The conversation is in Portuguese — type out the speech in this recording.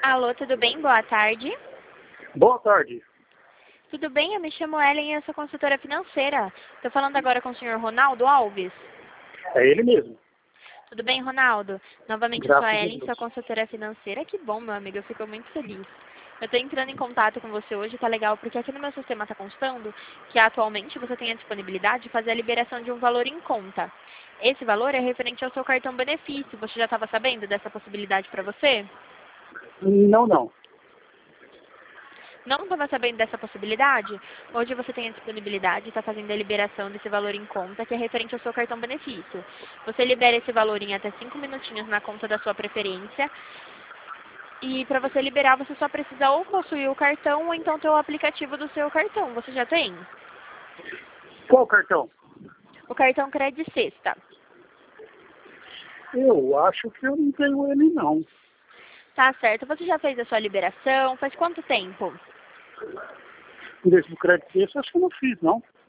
Alô, tudo bem? Boa tarde. Boa tarde. Tudo bem? Eu me chamo Ellen e eu sou consultora financeira. Estou falando agora com o senhor Ronaldo Alves. É ele mesmo. Tudo bem, Ronaldo? Novamente, eu sou Graças a a Ellen, sou Deus. consultora financeira. Que bom, meu amigo, eu fico muito feliz. Eu estou entrando em contato com você hoje, tá legal, porque aqui no meu sistema está constando que atualmente você tem a disponibilidade de fazer a liberação de um valor em conta. Esse valor é referente ao seu cartão benefício. Você já estava sabendo dessa possibilidade para você? Não. Não estava sabendo dessa possibilidade? Hoje você tem a disponibilidade de estar fazendo a liberação desse valor em conta, que é referente ao seu cartão benefício. Você libera esse valor em até 5 minutinhos na conta da sua preferência. E para você liberar, você só precisa ou possuir o cartão ou então ter o aplicativo do seu cartão. Você já tem? Qual cartão? O cartão Cred Sexta. Eu acho que eu não tenho ele, não. Tá certo. Você já fez a sua liberação? Faz quanto tempo? Desse do crédito esse, acho que eu não fiz, não.